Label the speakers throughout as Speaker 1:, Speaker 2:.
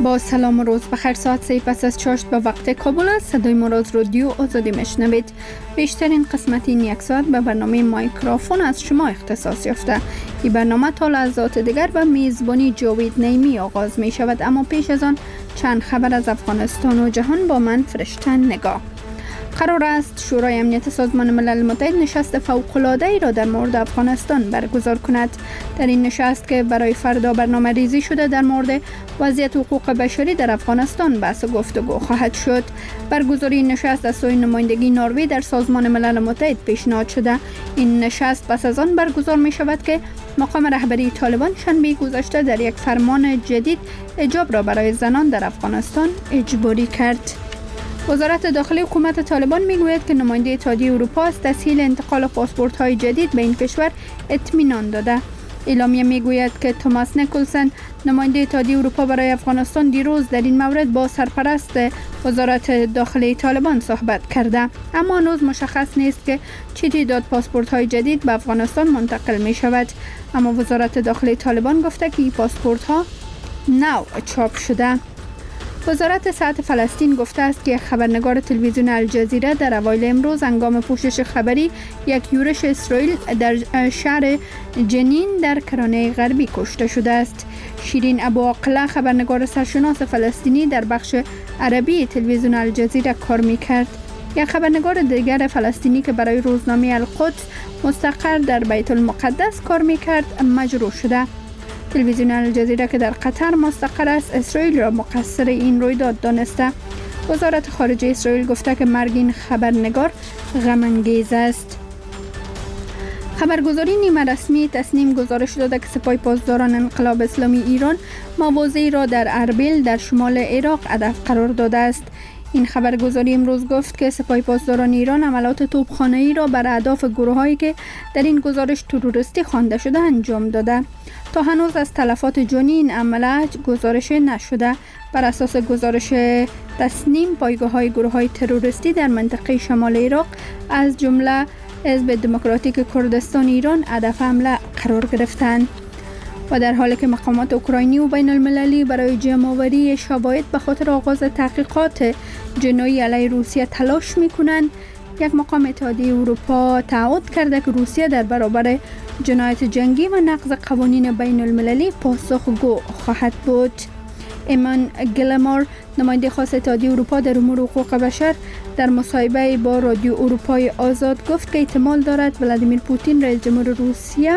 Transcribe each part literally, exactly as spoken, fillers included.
Speaker 1: با سلام و روز بخیر. ساعت سه پس از چاشت به وقت کابل است. صدای ما را از رادیو آزادی میشنوید. بیشترین قسمت این یک ساعت به برنامه مایکروفون از شما اختصاص یافته. این برنامه تا لحظات دیگر به میزبانی جاوید نیمی آغاز می شود، اما پیش از آن چند خبر از افغانستان و جهان با من فرشته نگاه. قرار است شورای امنیت سازمان ملل متحد نشست فوق‌العاده‌ای را در مورد افغانستان برگزار کند. در این نشست که برای فردا برنامه ریزی شده در مورد وضعیت حقوق بشری در افغانستان بحث و گفتگو خواهد شد. برگزاری این نشست از سوی نمایندگی نروژ در سازمان ملل متحد پیشنهاد شده. این نشست پس از آن برگزار می شود که مقام رهبری طالبان شنبه گذشته در یک فرمان جدید حجاب را برای زنان در افغانستان اجباری کرد. وزارت داخلی حکومت طالبان میگوید که نماینده اتحادیه اروپا از تسهیل انتقال پاسپورت‌های جدید به این کشور اطمینان داده. اعلامیه میگوید که توماس نیکلسن نماینده اتحادیه اروپا برای افغانستان دیروز در این مورد با سرپرست وزارت داخلی طالبان صحبت کرده، اما هنوز مشخص نیست که چه تعداد پاسپورت‌های جدید به افغانستان منتقل می شود. اما وزارت داخلی طالبان گفته که این پاسپورت‌ها نو چاپ شده. وزارت صحت فلسطین گفته است که خبرنگار تلویزیون الجزیره در اوایل امروز هنگام پوشش خبری یک یورش اسرائیل در شهر جنین در کرانه غربی کشته شده است. شیرین ابوعقله خبرنگار سرشناس فلسطینی در بخش عربی تلویزیون الجزیره کار می‌کرد. یک خبرنگار دیگر فلسطینی که برای روزنامه القدس مستقر در بیت المقدس کار می‌کرد مجروح شده. تلویزیون الجزیره که در قطر مستقر است اسرائیل را مقصر این رویداد دانسته. وزارت خارجه اسرائیل گفته که مرگ این خبرنگار غم انگیز است. خبرگزاری نیمه رسمی تصنیم گزارش داده که سپاه پاسداران انقلاب اسلامی ایران مواضعی را در اربیل در شمال عراق هدف قرار داده است. این خبرگزاری امروز گفت که سپاه پاسداران ایران عملیات توپخانه‌ای را بر اهداف گروه‌هایی که در این گزارش تروریستی خوانده شده انجام داده. تا هنوز از تلفات جانی این عملیات گزارش نشده. بر اساس گزارش تصنیم پایگاه‌های گروه‌های تروریستی در منطقه شمال عراق از جمله حزب دموکراتیک کردستان ایران هدف حمله قرار گرفتند. و در حالی که مقامات اوکراینی و بین المللی برای جمع‌آوری شواهد به خاطر آغاز تحقیقات جنایی علیه روسیه تلاش می‌کنند، یک مقام اتحادیه اروپا تعهد کرده که روسیه در برابر جنایت جنگی و نقض قوانین بین المللی پاسخگو خواهد بود. ایمان گلمور نماینده خاص اتحادیه اروپا در امور حقوق بشر در مصاحبه با رادیو اروپای آزاد گفت که احتمال دارد ولادیمیر پوتین رئیس جمهور روسیه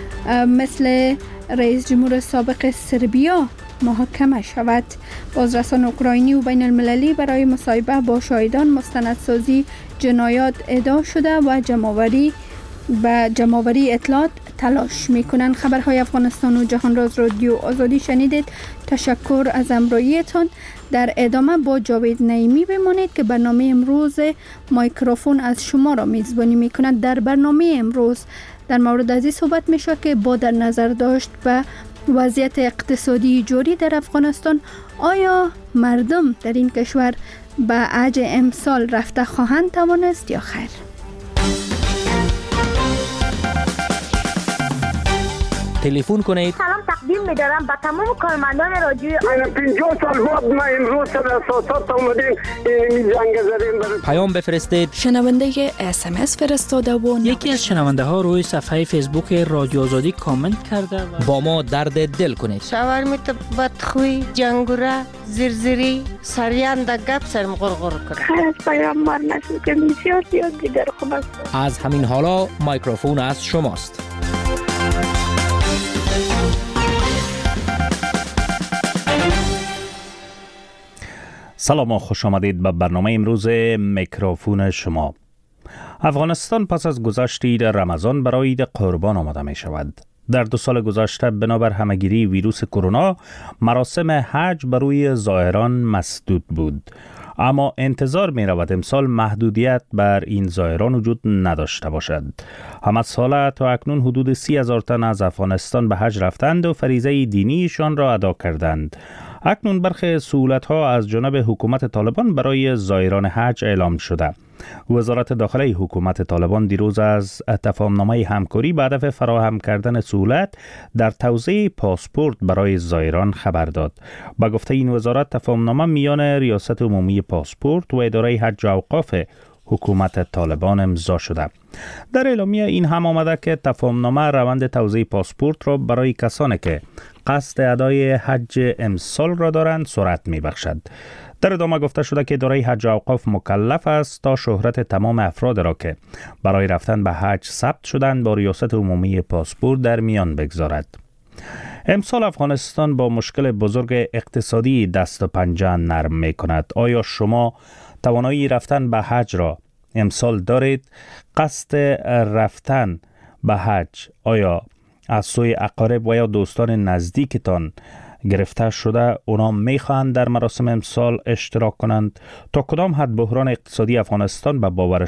Speaker 1: مثل رئیس جمهور سابق سربیا محاکمه شود. بازرسان اوکراینی و بین المللی برای مصاحبه با شاهدان مستندسازی جنایات ادعا شده و جمع‌آوری و جمع‌آوری اطلاعات تلاش می‌کنند. خبرهای افغانستان و جهان را از رادیو آزادی شنیدید. تشکر از همراهیتان. در ادامه با جاوید نعیمی بمانید که برنامه امروز مایکروفون از شما را میزبانی می‌کند. در برنامه امروز در مورد از این صحبت میشه که با در نظر داشت به وضعیت اقتصادی جاری در افغانستان آیا مردم در این کشور به عج امسال رفته خواهند توانست یا خیر؟
Speaker 2: تلفن کنید.
Speaker 3: سلام تقدیم می‌دارم به تمام کارمندان رادیو.
Speaker 4: من پنجاه سال بعد ما امروز در اساسات اومدیم این جنگ زدیم.
Speaker 2: پیام بفرستید.
Speaker 5: شنونده اس ام اس فرستاده و
Speaker 6: یکی از شنونده ها روی صفحه فیسبوک رادیو آزادی کامنت کرده و
Speaker 2: با ما درد دل کنید.
Speaker 7: شاورمیت بدخوی، جنگوره، زرزری، سریان در گپ سرم غرغر کنه.
Speaker 8: خیلی از پیام مار نشد که بسیار زیاد دیگر خوب است.
Speaker 2: از همین حالا مایکروفون از شماست.
Speaker 9: سلام و خوش آمدید به برنامه امروز میکروفون شما. افغانستان پس از گذشت عید رمضان برای عید قربان آماده می شود. در دو سال گذشته بنابر همهگیری ویروس کرونا مراسم حج بر روی زائران مسدود بود، اما انتظار می رود امسال محدودیت بر این زائران وجود نداشته باشد. هم از سال تا اکنون حدود سی هزار تن از افغانستان به حج رفتند و فریضه دینیشان را ادا کردند. اکنون برخی سهولت‌ها از جانب حکومت طالبان برای زائران حج اعلام شده. وزارت داخله حکومت طالبان دیروز از تفاهمنامه همکاری به هدف فراهم کردن سهولت در توزیع پاسپورت برای زائران خبر داد. با گفته این وزارت، تفاهمنامه میان ریاست عمومی پاسپورت و اداره حج و اوقاف حکومت طالبان امضا شده. در اعلامیه این هم آمده که تفاهمنامه روند توزیع پاسپورت را برای کسانی که قصد ادای حج امسال را دارند سرعت می بخشد. در ادامه گفته شده که اداره حج و اوقاف مکلف است تا شهرت تمام افراد را که برای رفتن به حج ثبت شدند با ریاست عمومی پاسپورت در میان بگذارد. امسال افغانستان با مشکل بزرگ اقتصادی دست و پنجه نرم می کند. آیا شما توانایی رفتن به حج را امسال دارید؟ قصد رفتن به حج آیا از سوی اقارب و یا دوستان نزدیکتان گرفته شده اونا میخواهند در مراسم امسال اشتراک کنند؟ تا کدام حد بحران اقتصادی افغانستان به باور